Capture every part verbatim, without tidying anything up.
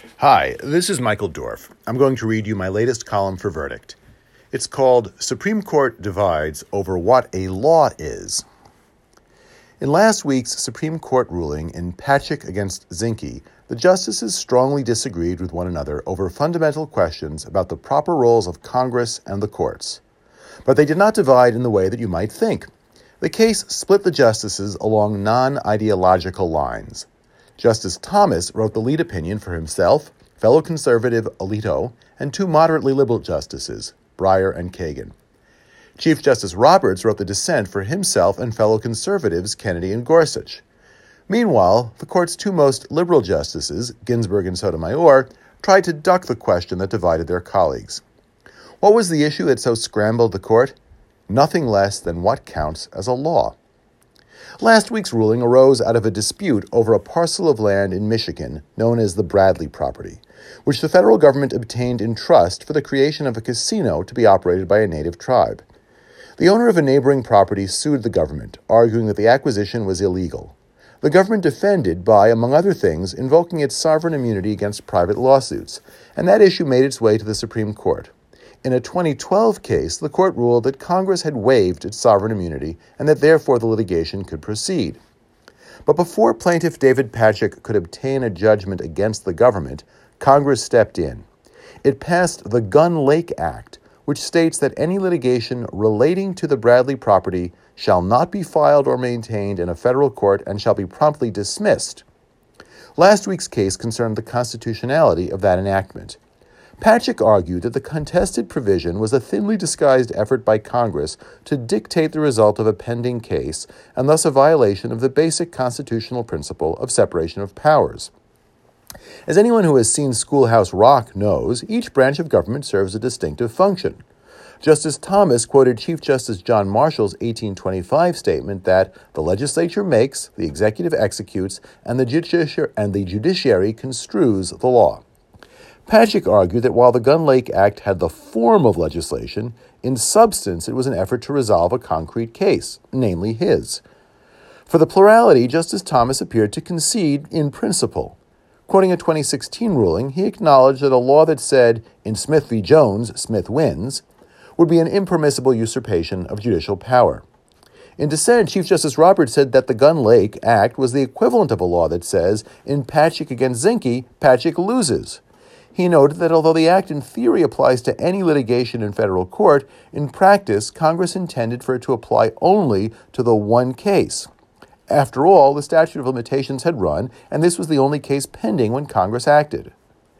Hi, this is Michael Dorf. I'm going to read you my latest column for Verdict. It's called Supreme Court Divides Over What a Law Is. In last week's Supreme Court ruling in Patchik against Zinke, the justices strongly disagreed with one another over fundamental questions about the proper roles of Congress and the courts. But they did not divide in the way that you might think. The case split the justices along non-ideological lines. Justice Thomas wrote the lead opinion for himself, fellow conservative Alito, and two moderately liberal justices, Breyer and Kagan. Chief Justice Roberts wrote the dissent for himself and fellow conservatives Kennedy and Gorsuch. Meanwhile, the court's two most liberal justices, Ginsburg and Sotomayor, tried to duck the question that divided their colleagues. What was the issue that so scrambled the court? Nothing less than what counts as a law. Last week's ruling arose out of a dispute over a parcel of land in Michigan known as the Bradley property, which the federal government obtained in trust for the creation of a casino to be operated by a native tribe. The owner of a neighboring property sued the government, arguing that the acquisition was illegal. The government defended by, among other things, invoking its sovereign immunity against private lawsuits, and that issue made its way to the Supreme Court. In a twenty twelve case, the court ruled that Congress had waived its sovereign immunity and that therefore the litigation could proceed. But before plaintiff David Patchik could obtain a judgment against the government, Congress stepped in. It passed the Gun Lake Act, which states that any litigation relating to the Bradley property shall not be filed or maintained in a federal court and shall be promptly dismissed. Last week's case concerned the constitutionality of that enactment. Patchik argued that the contested provision was a thinly disguised effort by Congress to dictate the result of a pending case and thus a violation of the basic constitutional principle of separation of powers. As anyone who has seen Schoolhouse Rock knows, each branch of government serves a distinctive function. Justice Thomas quoted Chief Justice John Marshall's eighteen twenty-five statement that the legislature makes, the executive executes, and the, judici- and the judiciary construes the law. Patchik argued that while the Gun Lake Act had the form of legislation, in substance it was an effort to resolve a concrete case, namely his. For the plurality, Justice Thomas appeared to concede in principle. Quoting a twenty sixteen ruling, he acknowledged that a law that said, in Smith v. Jones, Smith wins, would be an impermissible usurpation of judicial power. In dissent, Chief Justice Roberts said that the Gun Lake Act was the equivalent of a law that says, in Patchik against Zinke, Patchik loses. He noted that although the act in theory applies to any litigation in federal court, in practice, Congress intended for it to apply only to the one case. After all, the statute of limitations had run, and this was the only case pending when Congress acted.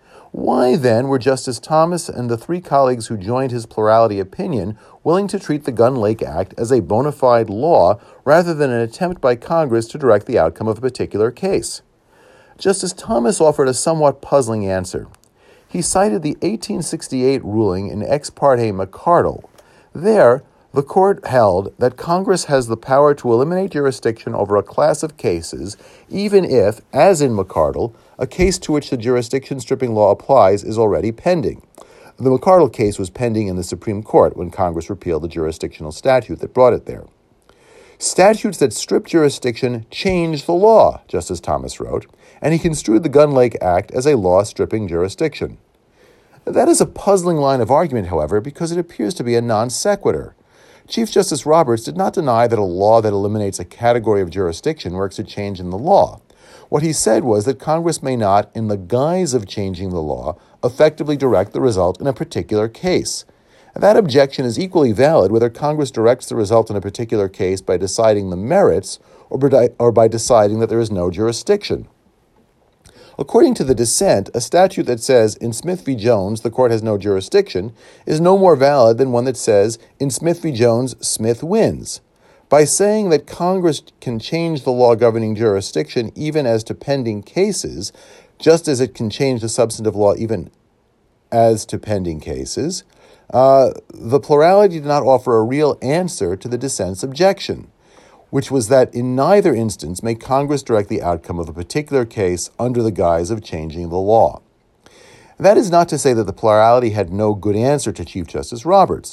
Why, then, were Justice Thomas and the three colleagues who joined his plurality opinion willing to treat the Gun Lake Act as a bona fide law rather than an attempt by Congress to direct the outcome of a particular case? Justice Thomas offered a somewhat puzzling answer. He cited the eighteen sixty-eight ruling in Ex parte McCardle. There, the court held that Congress has the power to eliminate jurisdiction over a class of cases, even if, as in McCardle, a case to which the jurisdiction-stripping law applies is already pending. The McCardle case was pending in the Supreme Court when Congress repealed the jurisdictional statute that brought it there. Statutes that strip jurisdiction change the law, Justice Thomas wrote, and he construed the Gun Lake Act as a law stripping jurisdiction. That is a puzzling line of argument, however, because it appears to be a non sequitur. Chief Justice Roberts did not deny that a law that eliminates a category of jurisdiction works a change in the law. What he said was that Congress may not, in the guise of changing the law, effectively direct the result in a particular case. That objection is equally valid whether Congress directs the result in a particular case by deciding the merits or by, or by deciding that there is no jurisdiction. According to the dissent, a statute that says, in Smith v. Jones, the court has no jurisdiction, is no more valid than one that says, in Smith v. Jones, Smith wins. By saying that Congress can change the law governing jurisdiction even as to pending cases, just as it can change the substantive law even as to pending cases, uh, the plurality did not offer a real answer to the dissent's objection, which was that in neither instance may Congress direct the outcome of a particular case under the guise of changing the law. That is not to say that the plurality had no good answer to Chief Justice Roberts.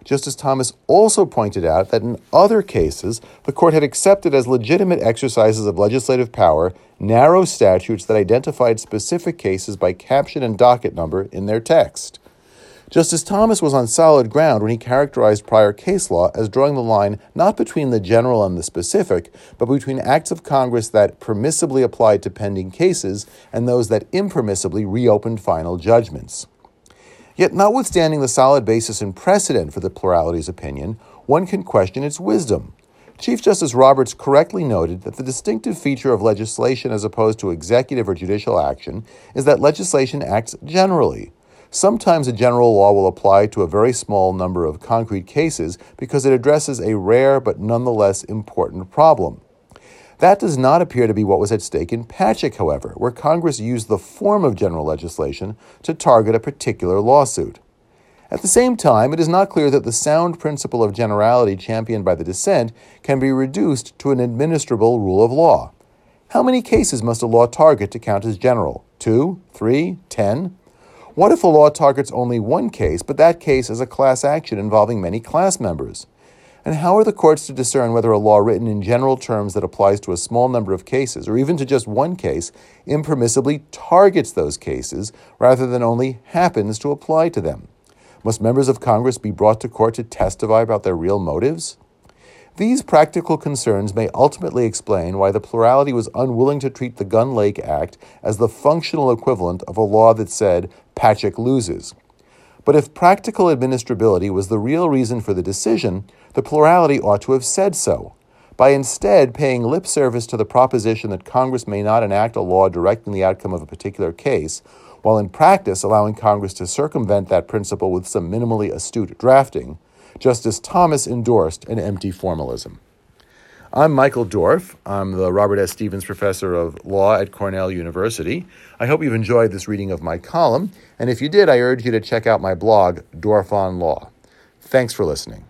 Justice Thomas also pointed out that in other cases, the court had accepted as legitimate exercises of legislative power narrow statutes that identified specific cases by caption and docket number in their text. Justice Thomas was on solid ground when he characterized prior case law as drawing the line not between the general and the specific, but between acts of Congress that permissibly applied to pending cases and those that impermissibly reopened final judgments. Yet, notwithstanding the solid basis in precedent for the plurality's opinion, one can question its wisdom. Chief Justice Roberts correctly noted that the distinctive feature of legislation as opposed to executive or judicial action is that legislation acts generally. Sometimes a general law will apply to a very small number of concrete cases because it addresses a rare but nonetheless important problem. That does not appear to be what was at stake in Patchak, however, where Congress used the form of general legislation to target a particular lawsuit. At the same time, it is not clear that the sound principle of generality championed by the dissent can be reduced to an administrable rule of law. How many cases must a law target to count as general? Two? Three? Ten? What if a law targets only one case, but that case is a class action involving many class members? And how are the courts to discern whether a law written in general terms that applies to a small number of cases, or even to just one case, impermissibly targets those cases rather than only happens to apply to them? Must members of Congress be brought to court to testify about their real motives? These practical concerns may ultimately explain why the plurality was unwilling to treat the Gun Lake Act as the functional equivalent of a law that said Patchak loses. But if practical administrability was the real reason for the decision, the plurality ought to have said so. By instead paying lip service to the proposition that Congress may not enact a law directing the outcome of a particular case, while in practice allowing Congress to circumvent that principle with some minimally astute drafting, Justice Thomas endorsed an empty formalism. I'm Michael Dorf. I'm the Robert S. Stevens Professor of Law at Cornell University. I hope you've enjoyed this reading of my column, and if you did, I urge you to check out my blog, Dorf on Law. Thanks for listening.